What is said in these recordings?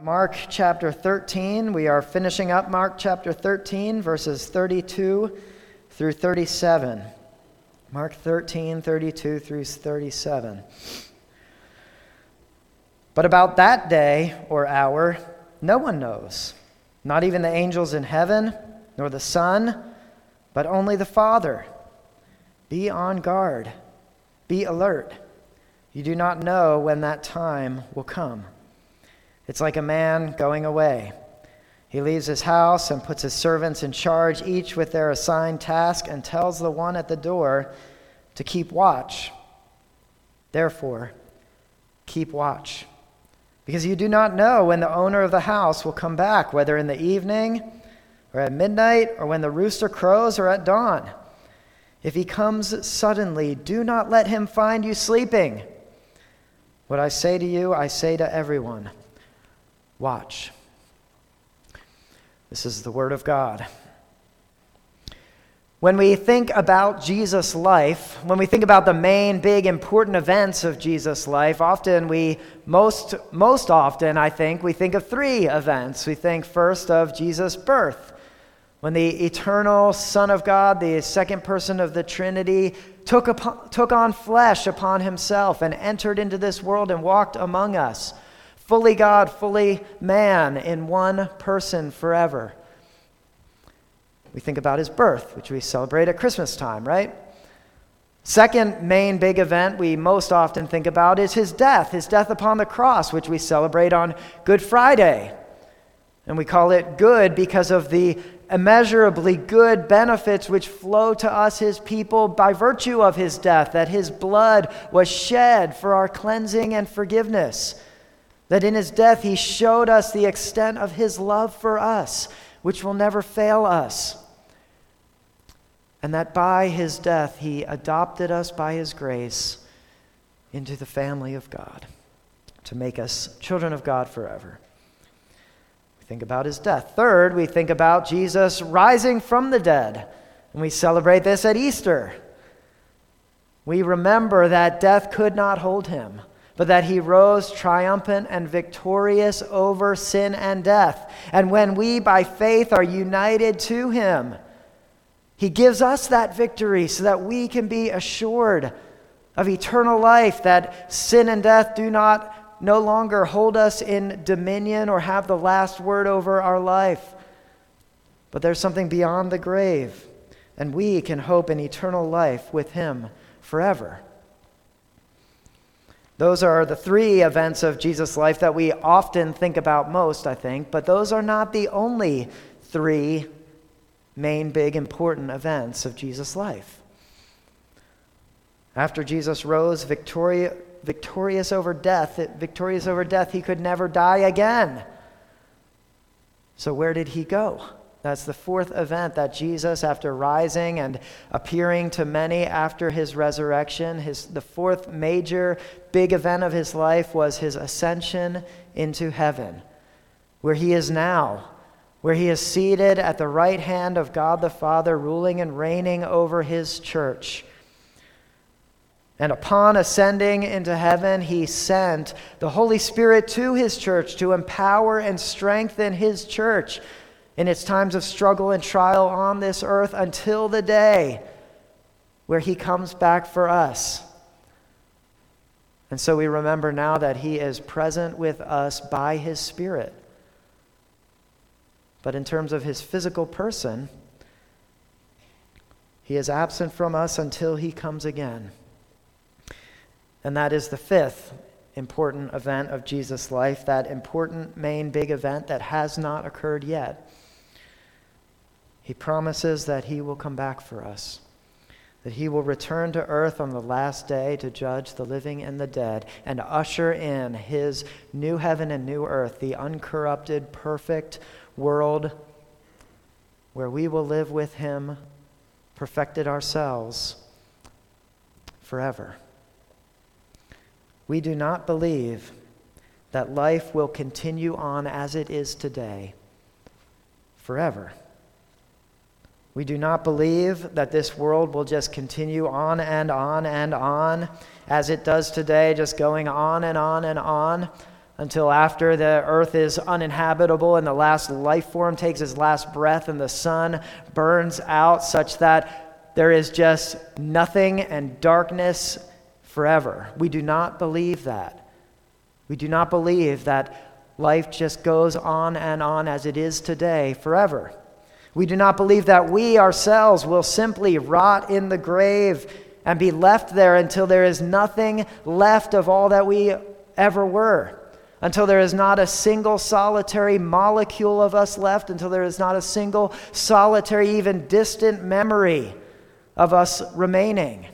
Mark chapter 13. We are finishing up Mark chapter 13, verses 32 through 37. Mark 13, 32 through 37. But about that day or hour, no one knows, not even the angels in heaven, nor the Son, but only the Father. Be on guard. Be alert. You do not know when that time will come. It's like a man going away. He leaves his house and puts his servants in charge, each with their assigned task, and tells the one at the door to keep watch. Therefore, keep watch, because you do not know when the owner of the house will come back, whether in the evening or at midnight or when the rooster crows or at dawn. If he comes suddenly, do not let him find you sleeping. What I say to you, I say to everyone. Watch. This is the word of God. When we think about Jesus' life, when we think about the main, big, important events of Jesus' life, most often, I think, we think of three events. We think first of Jesus' birth, when the eternal Son of God, the second person of the Trinity, took on flesh upon himself and entered into this world and walked among us. Fully God, fully man, in one person forever. We think about his birth, which we celebrate at Christmas time, right? Second main big event we most often think about is his death upon the cross, which we celebrate on Good Friday. And we call it good because of the immeasurably good benefits which flow to us, his people, by virtue of his death, that his blood was shed for our cleansing and forgiveness. That in his death he showed us the extent of his love for us, which will never fail us. And that by his death he adopted us by his grace into the family of God, to make us children of God forever. We think about his death. Third, we think about Jesus rising from the dead, and we celebrate this at Easter. We remember that death could not hold him, but that he rose triumphant and victorious over sin and death. And when we, by faith, are united to him, he gives us that victory so that we can be assured of eternal life, that sin and death no longer hold us in dominion or have the last word over our life. But there's something beyond the grave, and we can hope in eternal life with him forever. Those are the three events of Jesus' life that we often think about most, I think, but those are not the only three main, big, important events of Jesus' life. After Jesus rose victorious over death, he could never die again. So where did he go? That's the fourth event, that Jesus, after rising and appearing to many after his resurrection, the fourth major big event of his life was his ascension into heaven, where he is now, where he is seated at the right hand of God the Father, ruling and reigning over his church. And upon ascending into heaven, he sent the Holy Spirit to his church to empower and strengthen his church in its times of struggle and trial on this earth until the day where he comes back for us. And so we remember now that he is present with us by his Spirit. But in terms of his physical person, he is absent from us until he comes again. And that is the fifth important event of Jesus' life, that important main big event that has not occurred yet. He promises that he will come back for us, that he will return to earth on the last day to judge the living and the dead and usher in his new heaven and new earth, the uncorrupted, perfect world where we will live with him, perfected ourselves forever. We do not believe that life will continue on as it is today forever. We do not believe that this world will just continue on and on and on as it does today, just going on and on and on. until after the earth is uninhabitable and the last life form takes its last breath and the sun burns out such that there is just nothing and darkness forever. We do not believe that. We do not believe that life just goes on and on as it is today forever. We do not believe that we ourselves will simply rot in the grave and be left there until there is nothing left of all that we ever were. Until there is not a single solitary molecule of us left, until there is not a single solitary, even distant memory of us remaining.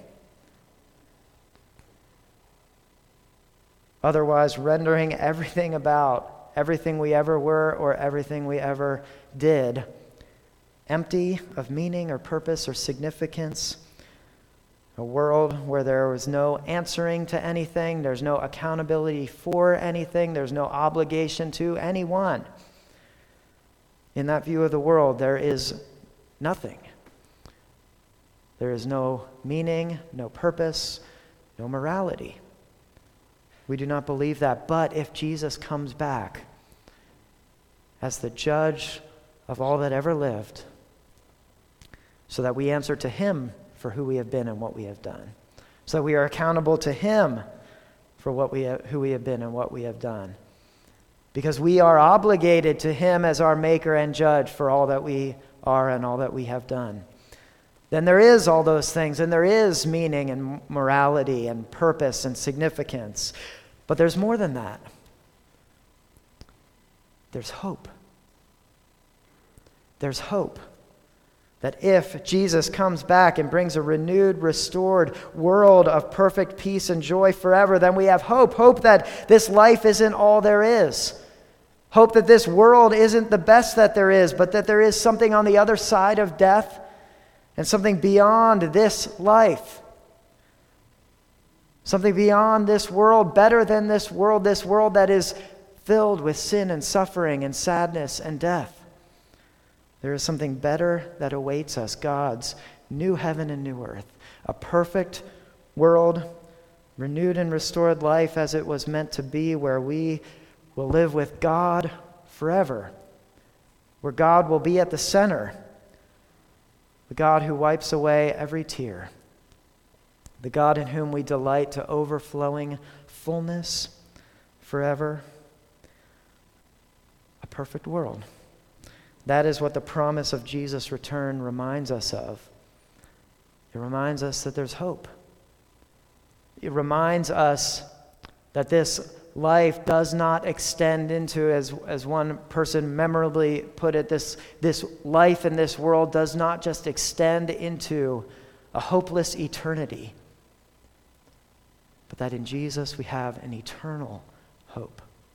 Otherwise, rendering everything about everything we ever were or everything we ever did empty of meaning or purpose or significance. A world where there was no answering to anything, there's no accountability for anything, there's no obligation to anyone. In that view of the world, there is nothing. There is no meaning, no purpose, no morality. We do not believe that. But if Jesus comes back as the judge of all that ever lived, so that we answer to him for who we have been and what we have done, so that we are accountable to him for who we have been and what we have done, because we are obligated to him as our maker and judge for all that we are and all that we have done. Then there is all those things, and there is meaning and morality and purpose and significance. But there's more than that. There's hope. There's hope. That if Jesus comes back and brings a renewed, restored world of perfect peace and joy forever, then we have hope. Hope that this life isn't all there is. Hope that this world isn't the best that there is, but that there is something on the other side of death and something beyond this life. Something beyond this world, better than this world that is filled with sin and suffering and sadness and death. There is something better that awaits us, God's new heaven and new earth, a perfect world, renewed and restored life as it was meant to be, where we will live with God forever, where God will be at the center, the God who wipes away every tear, the God in whom we delight to overflowing fullness forever, a perfect world. That is what the promise of Jesus' return reminds us of. It reminds us that there's hope. It reminds us that this life does not extend into, as one person memorably put it, this life in this world does not just extend into a hopeless eternity, but that in Jesus we have an eternal hope.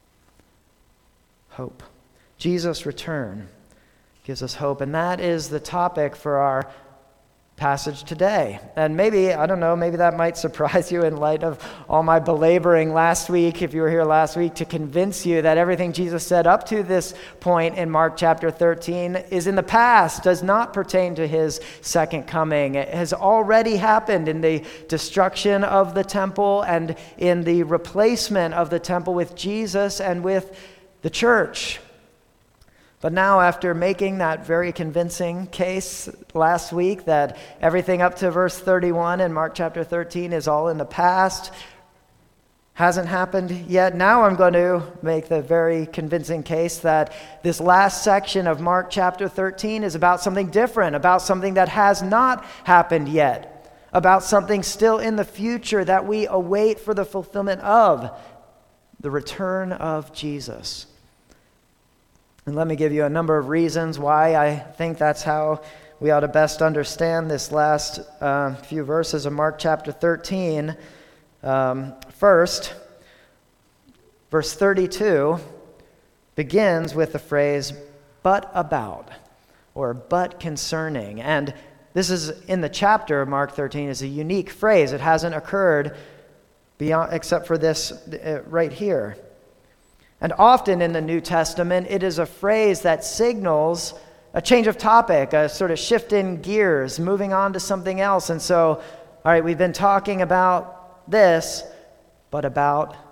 Hope. Jesus' return gives us hope. And that is the topic for our passage today. And maybe, I don't know, maybe that might surprise you in light of all my belaboring last week, if you were here last week, to convince you that everything Jesus said up to this point in Mark chapter 13 is in the past, does not pertain to his second coming. It has already happened in the destruction of the temple and in the replacement of the temple with Jesus and with the church. But now, after making that very convincing case last week that everything up to verse 31 in Mark chapter 13 is all in the past, hasn't happened yet, now I'm going to make the very convincing case that this last section of Mark chapter 13 is about something different, about something that has not happened yet, about something still in the future that we await for the fulfillment of, the return of Jesus. And let me give you a number of reasons why I think that's how we ought to best understand this last few verses of Mark chapter 13. First, verse 32 begins with the phrase, but about, or but concerning. And this is in the chapter of Mark 13 is a unique phrase. It hasn't occurred beyond except for this right here. And often in the New Testament, it is a phrase that signals a change of topic, a sort of shift in gears, moving on to something else. And so, all right, we've been talking about this, but about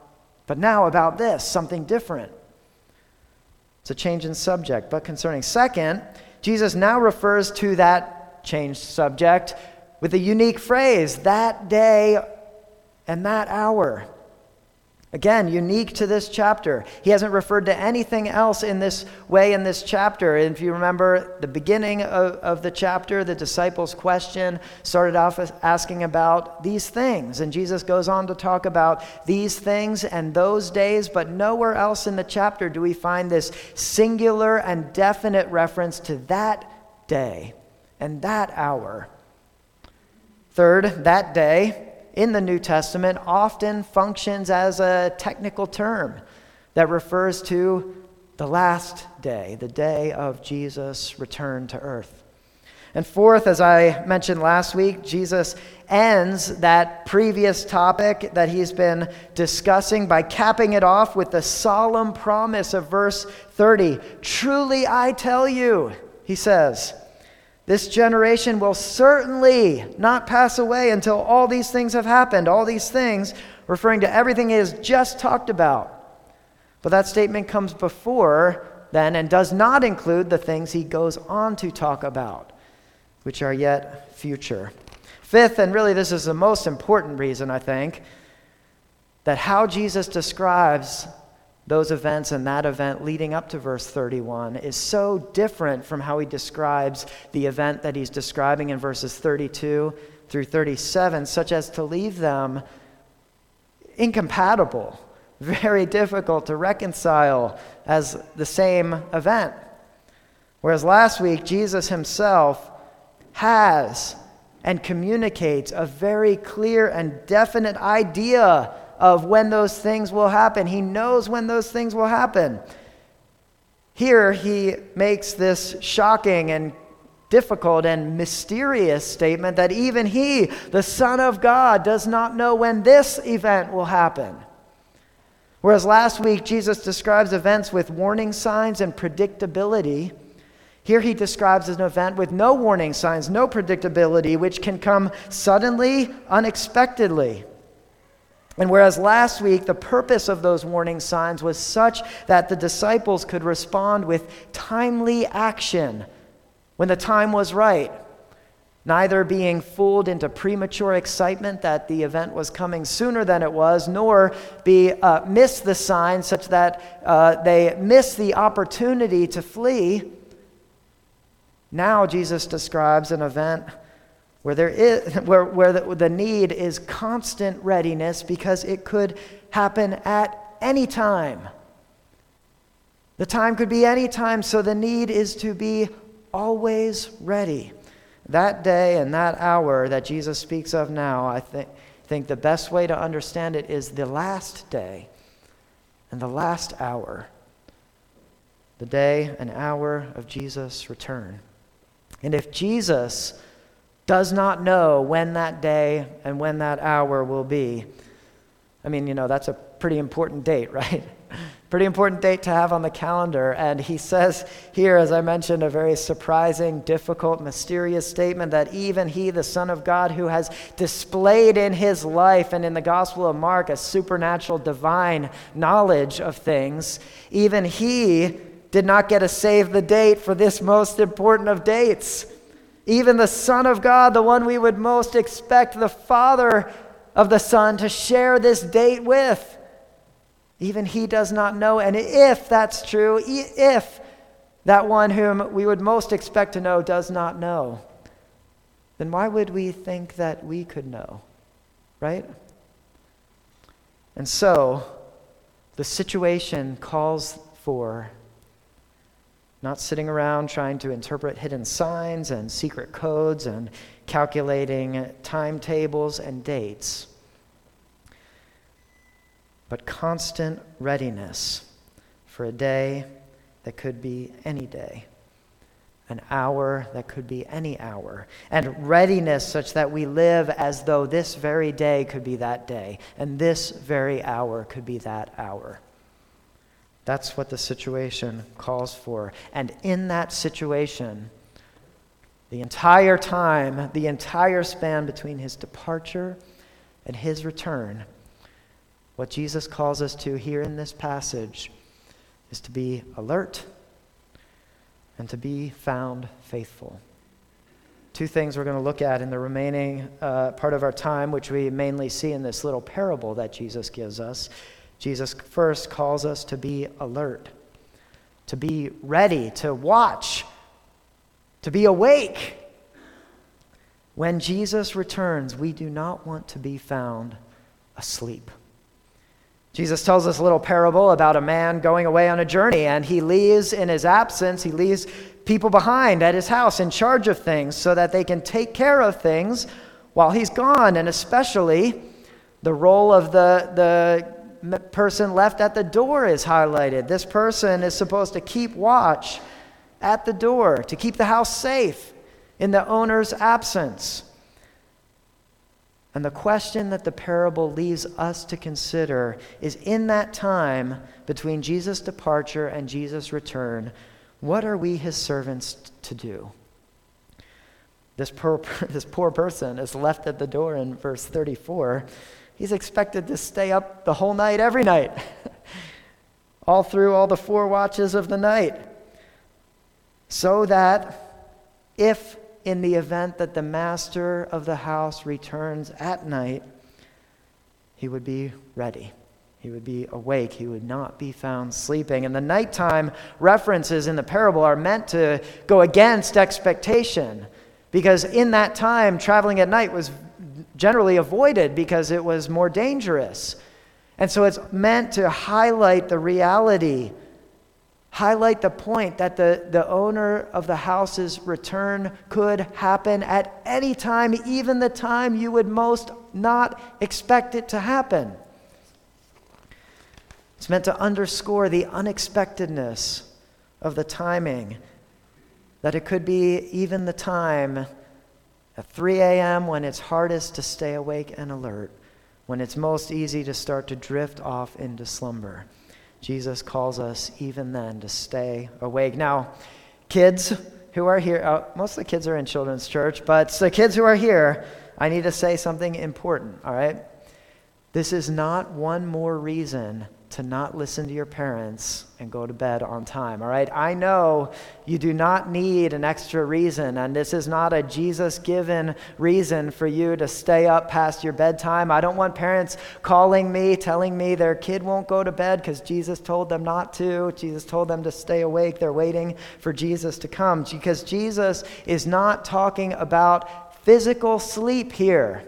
But now about this, something different. It's a change in subject, but concerning. Second, Jesus now refers to that changed subject with a unique phrase, that day and that hour. Again, unique to this chapter. He hasn't referred to anything else in this way in this chapter. And if you remember the beginning of the chapter, the disciples' question started off as asking about these things. And Jesus goes on to talk about these things and those days, but nowhere else in the chapter do we find this singular and definite reference to that day and that hour. Third, that day in the New Testament often functions as a technical term that refers to the last day, the day of Jesus' return to earth. And fourth, as I mentioned last week, Jesus ends that previous topic that he's been discussing by capping it off with the solemn promise of verse 30. Truly I tell you, he says, this generation will certainly not pass away until all these things have happened. All these things referring to everything he has just talked about. But that statement comes before then and does not include the things he goes on to talk about, which are yet future. Fifth, and really this is the most important reason, I think, that how Jesus describes those events and that event leading up to verse 31 is so different from how he describes the event that he's describing in verses 32 through 37, such as to leave them incompatible, very difficult to reconcile as the same event. Whereas last week, Jesus himself has and communicates a very clear and definite idea of when those things will happen. He knows when those things will happen. Here he makes this shocking and difficult and mysterious statement that even he, the Son of God, does not know when this event will happen. Whereas last week Jesus describes events with warning signs and predictability, here he describes an event with no warning signs, no predictability, which can come suddenly, unexpectedly. And whereas last week the purpose of those warning signs was such that the disciples could respond with timely action when the time was right, neither being fooled into premature excitement that the event was coming sooner than it was, nor miss the sign such that they miss the opportunity to flee. Now Jesus describes an event where the need is constant readiness because it could happen at any time. The time could be any time, so the need is to be always ready. That day and that hour that Jesus speaks of now, I think the best way to understand it is the last day and the last hour. The day and hour of Jesus' return. And if Jesus does not know when that day and when that hour will be, I mean, that's a pretty important date, right? Pretty important date to have on the calendar. And he says here, as I mentioned, a very surprising, difficult, mysterious statement that even he, the Son of God, who has displayed in his life and in the Gospel of Mark a supernatural, divine knowledge of things, even he did not get to save the date for this most important of dates. Even the Son of God, the one we would most expect the Father of the Son to share this date with, even he does not know. And if that's true, if that one whom we would most expect to know does not know, then why would we think that we could know, right? And so, the situation calls for not sitting around trying to interpret hidden signs and secret codes and calculating timetables and dates, but constant readiness for a day that could be any day, an hour that could be any hour, and readiness such that we live as though this very day could be that day, and this very hour could be that hour. That's what the situation calls for. And in that situation, the entire time, the entire span between his departure and his return, What Jesus calls us to here in this passage is to be alert and to be found faithful. Two things we're going to look at in the remaining part of our time, which we mainly see in this little parable that Jesus gives us. Jesus first calls us to be alert, to be ready, to watch, to be awake. When Jesus returns, we do not want to be found asleep. Jesus tells us a little parable about a man going away on a journey, and he leaves in his absence, he leaves people behind at his house in charge of things so that they can take care of things while he's gone, and especially the role of the person left at the door is highlighted. This person is supposed to keep watch at the door, to keep the house safe in the owner's absence. And the question that the parable leaves us to consider is, in that time between Jesus' departure and Jesus' return, what are we, his servants, to do? This poor person is left at the door in verse 34. He's expected to stay up the whole night, every night, all through all the 4 watches of the night, so that if in the event that the master of the house returns at night, he would be ready. He would be awake. He would not be found sleeping. And the nighttime references in the parable are meant to go against expectation, because in that time, traveling at night was generally avoided because it was more dangerous. And so it's meant to highlight the reality, highlight the point that the owner of the house's return could happen at any time, even the time you would most not expect it to happen. It's meant to underscore the unexpectedness of the timing, that it could be even the time at 3 a.m. when it's hardest to stay awake and alert, when it's most easy to start to drift off into slumber. Jesus calls us even then to stay awake. Now, kids who are here, most of the kids are in children's church, but the kids who are here, I need to say something important, all right? This is not one more reason to not listen to your parents and go to bed on time, all right? I know you do not need an extra reason, and this is not a Jesus-given reason for you to stay up past your bedtime. I don't want parents calling me, telling me their kid won't go to bed because Jesus told them not to. Jesus told them to stay awake. They're waiting for Jesus to come, because Jesus is not talking about physical sleep here,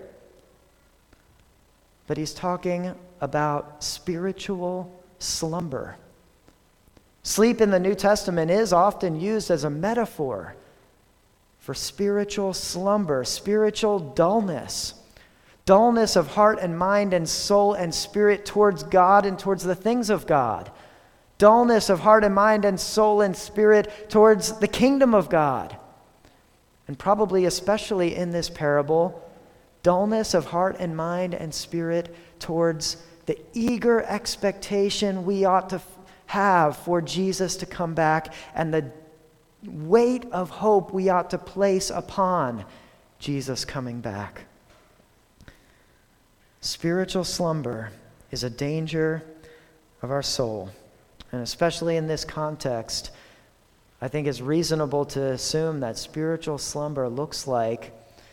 but he's talking about spiritual slumber. Sleep in the New Testament is often used as a metaphor for spiritual slumber, spiritual dullness of heart and mind and soul and spirit towards God and towards the things of God. Dullness of heart and mind and soul and spirit towards the kingdom of God. And probably especially in this parable, dullness of heart and mind and spirit towards the eager expectation we ought to have for Jesus to come back, and the weight of hope we ought to place upon Jesus coming back. Spiritual slumber is a danger of our soul, and especially in this context, I think it's reasonable to assume that spiritual slumber looks like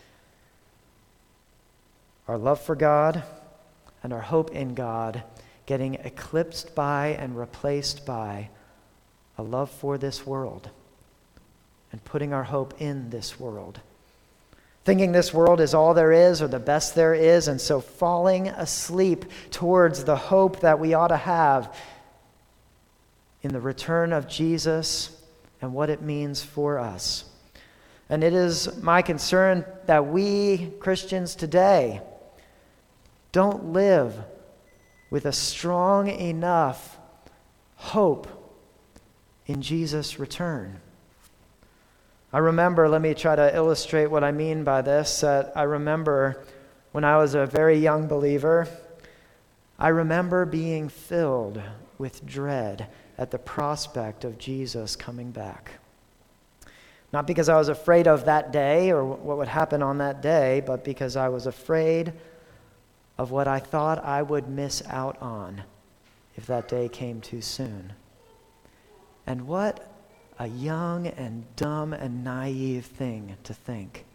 our love for God and our hope in God getting eclipsed by and replaced by a love for this world and putting our hope in this world. Thinking this world is all there is or the best there is, and so falling asleep towards the hope that we ought to have in the return of Jesus and what it means for us. And it is my concern that we Christians today don't live with a strong enough hope in Jesus' return. I remember, let me try to illustrate what I mean by this, that I remember when I was a very young believer, I remember being filled with dread at the prospect of Jesus coming back. Not because I was afraid of that day or what would happen on that day, but because I was afraid of what I thought I would miss out on if that day came too soon. And what a young and dumb and naive thing to think.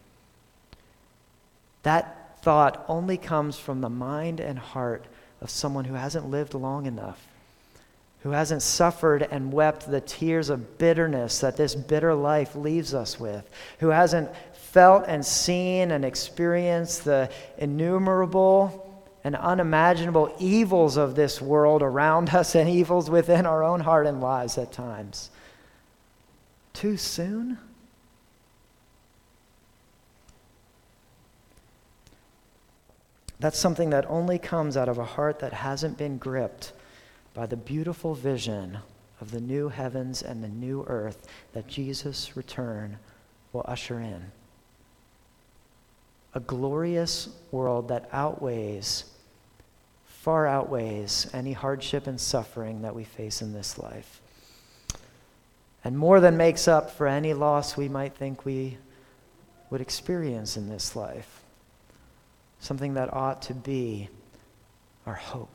That thought only comes from the mind and heart of someone who hasn't lived long enough, who hasn't suffered and wept the tears of bitterness that this bitter life leaves us with, who hasn't felt and seen and experienced the innumerable and unimaginable evils of this world around us and evils within our own heart and lives at times. Too soon? That's something that only comes out of a heart that hasn't been gripped by the beautiful vision of the new heavens and the new earth that Jesus' return will usher in. A glorious world that far outweighs any hardship and suffering that we face in this life. And more than makes up for any loss we might think we would experience in this life. Something that ought to be our hope.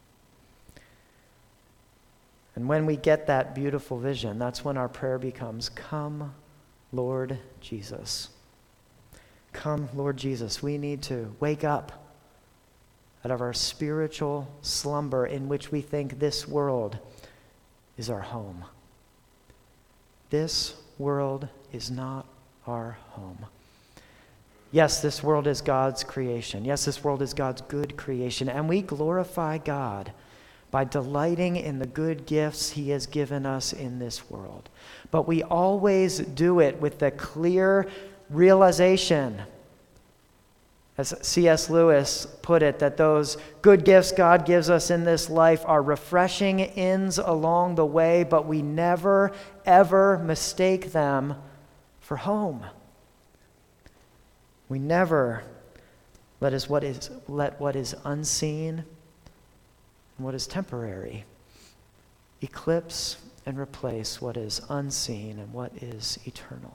And when we get that beautiful vision, that's when our prayer becomes, "Come, Lord Jesus." Come, Lord Jesus. We need to wake up out of our spiritual slumber in which we think this world is our home. This world is not our home. Yes, this world is God's creation. Yes, this world is God's good creation. And we glorify God by delighting in the good gifts he has given us in this world. But we always do it with the clear realization, as C.S. Lewis put it, that those good gifts God gives us in this life are refreshing inns along the way, but we never, ever mistake them for home. We never let what is unseen and what is temporary eclipse and replace what is unseen and what is eternal.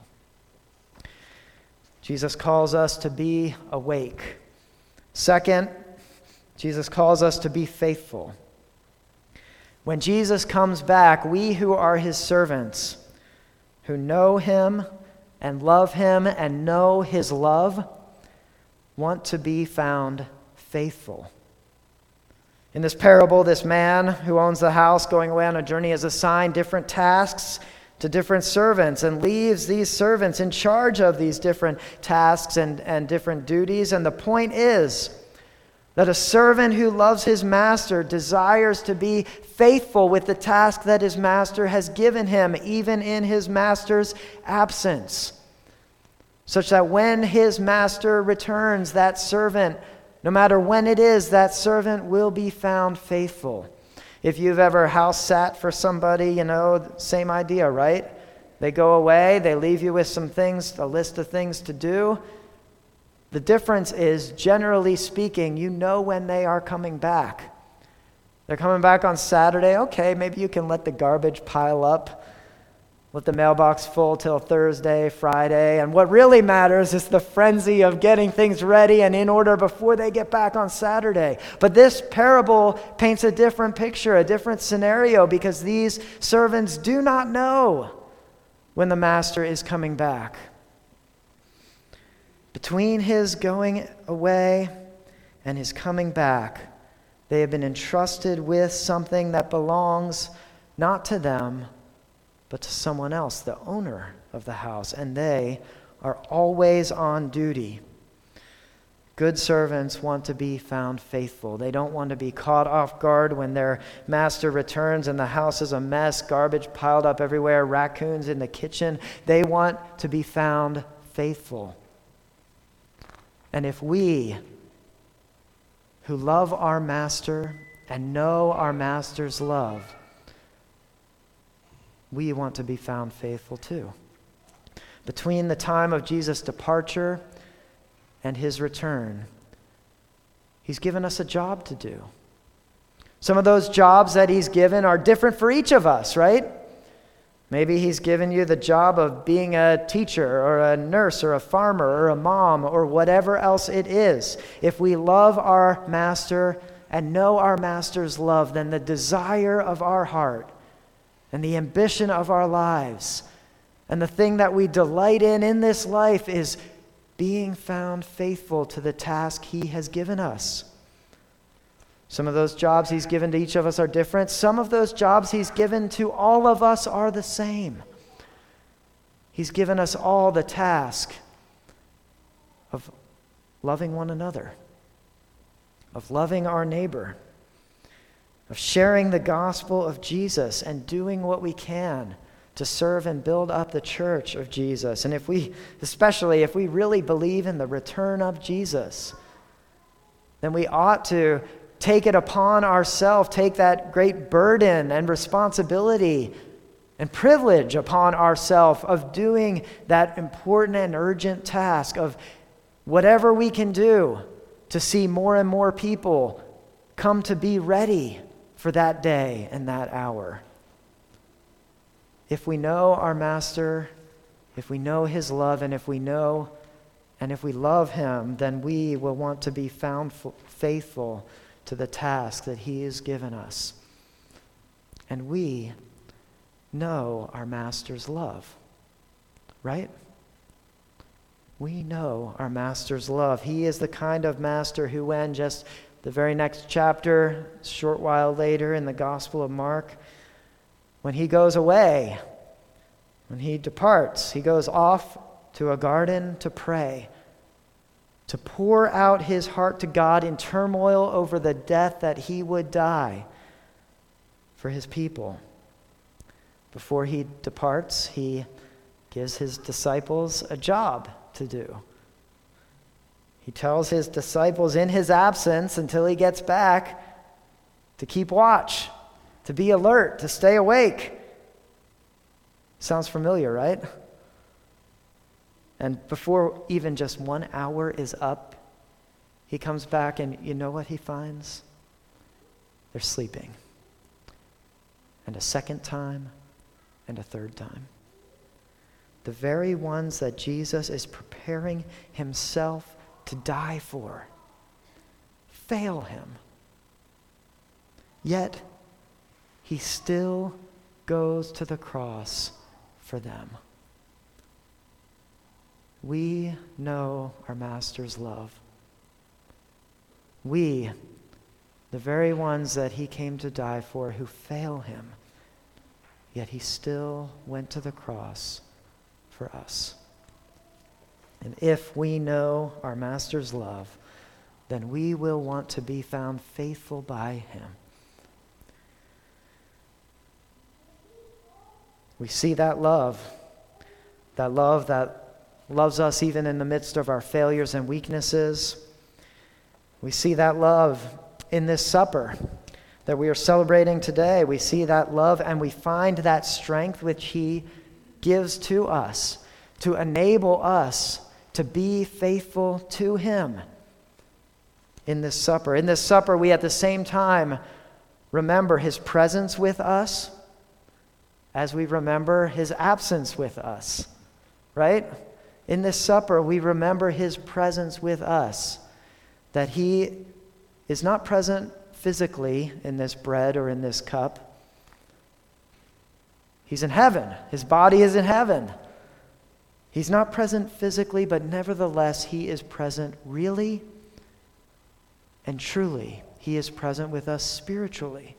Jesus calls us to be awake. Second, Jesus calls us to be faithful. When Jesus comes back, we who are his servants, who know him and love him and know his love, want to be found faithful. In this parable, this man who owns the house going away on a journey is assigned different tasks to different servants and leaves these servants in charge of these different tasks and different duties. And the point is that a servant who loves his master desires to be faithful with the task that his master has given him, even in his master's absence, such that when his master returns, that servant, no matter when it is, that servant will be found faithful. If you've ever house sat for somebody, same idea, right? They go away, they leave you with some things, a list of things to do. The difference is, generally speaking, you know when they are coming back. They're coming back on Saturday. Okay, maybe you can let the garbage pile up, let the mailbox full till Thursday, Friday. And what really matters is the frenzy of getting things ready and in order before they get back on Saturday. But this parable paints a different picture, a different scenario, because these servants do not know when the master is coming back. Between his going away and his coming back, they have been entrusted with something that belongs not to them, but to someone else, the owner of the house, and they are always on duty. Good servants want to be found faithful. They don't want to be caught off guard when their master returns and the house is a mess, garbage piled up everywhere, raccoons in the kitchen. They want to be found faithful. And if we, who love our master and know our master's love, we want to be found faithful too. Between the time of Jesus' departure and his return, he's given us a job to do. Some of those jobs that he's given are different for each of us, right? Maybe he's given you the job of being a teacher or a nurse or a farmer or a mom or whatever else it is. If we love our master and know our master's love, then the desire of our heart and the ambition of our lives and the thing that we delight in this life is being found faithful to the task he has given us. Some of those jobs he's given to each of us are different. Some of those jobs he's given to all of us are the same. He's given us all the task of loving one another, of loving our neighbor, of sharing the gospel of Jesus and doing what we can to serve and build up the church of Jesus. And especially if we really believe in the return of Jesus, then we ought to take it upon ourselves, take that great burden and responsibility and privilege upon ourselves of doing that important and urgent task of whatever we can do to see more and more people come to be ready for that day and that hour. If we know our Master, if we know his love, and if we love him, then we will want to be found faithful to the task that he has given us. And we know our Master's love, right? We know our Master's love. He is the kind of Master who, when just the very next chapter, a short while later in the Gospel of Mark, when he goes away, when he departs, he goes off to a garden to pray, to pour out his heart to God in turmoil over the death that he would die for his people. Before he departs, he gives his disciples a job to do. He tells his disciples in his absence until he gets back to keep watch, to be alert, to stay awake. Sounds familiar, right? And before even just 1 hour is up, he comes back and you know what he finds? They're sleeping. And a second time and a third time. The very ones that Jesus is preparing himself to die for fail him. Yet he still goes to the cross for them. We know our Master's love. We, the very ones that he came to die for, who fail him, yet he still went to the cross for us. And if we know our Master's love, then we will want to be found faithful by him. We see that love that loves us even in the midst of our failures and weaknesses. We see that love in this supper that we are celebrating today. We see that love and we find that strength which he gives to us to enable us to be faithful to him in this supper. In this supper, we at the same time remember his presence with us as we remember his absence with us, right? In this supper, we remember his presence with us, that he is not present physically in this bread or in this cup. He's in heaven. His body is in heaven. He's not present physically, but nevertheless, he is present really and truly. He is present with us spiritually.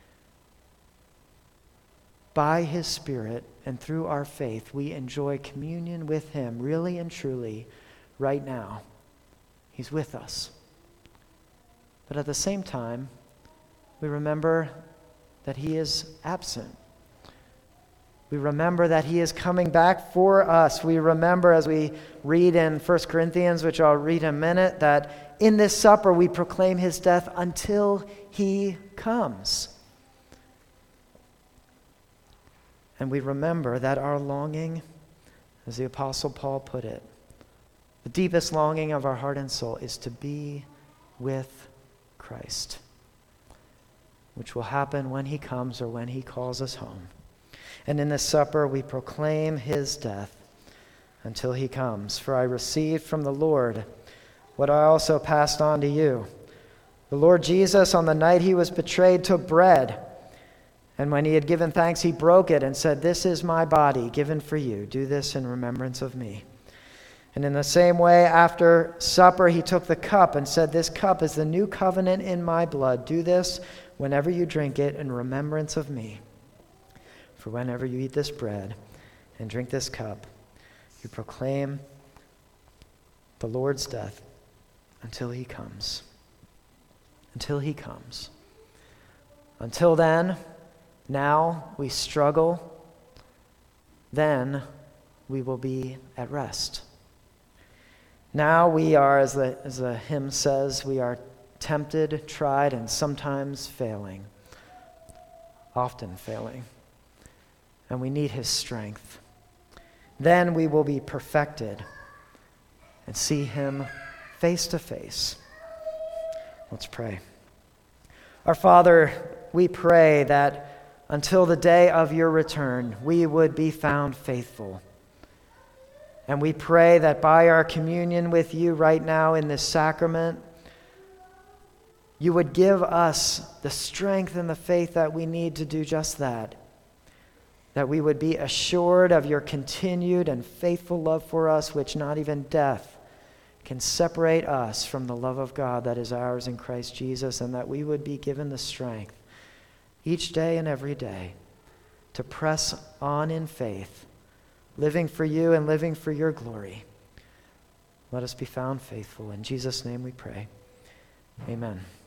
By his Spirit and through our faith, we enjoy communion with him really and truly right now. He's with us. But at the same time, we remember that he is absent. We remember that he is coming back for us. We remember, as we read in 1 Corinthians, which I'll read in a minute, that in this supper we proclaim his death until he comes. And we remember that our longing, as the Apostle Paul put it, the deepest longing of our heart and soul is to be with Christ, which will happen when he comes or when he calls us home. And in this supper we proclaim his death until he comes. For I received from the Lord what I also passed on to you. The Lord Jesus, on the night he was betrayed, took bread. And when he had given thanks, he broke it and said, "This is my body given for you. Do this in remembrance of me." And in the same way, after supper, he took the cup and said, "This cup is the new covenant in my blood. Do this whenever you drink it in remembrance of me. For whenever you eat this bread and drink this cup, you proclaim the Lord's death until he comes." Until he comes. Until then, now we struggle. Then we will be at rest. Now we are, as the hymn says, we are tempted, tried, and sometimes failing. Often failing. And we need his strength. Then we will be perfected and see him face to face. Let's pray. Our Father, we pray that until the day of your return, we would be found faithful. And we pray that by our communion with you right now in this sacrament, you would give us the strength and the faith that we need to do just that. That we would be assured of your continued and faithful love for us, which not even death can separate us from the love of God that is ours in Christ Jesus, and that we would be given the strength each day and every day to press on in faith, living for you and living for your glory. Let us be found faithful. In Jesus' name we pray. Amen.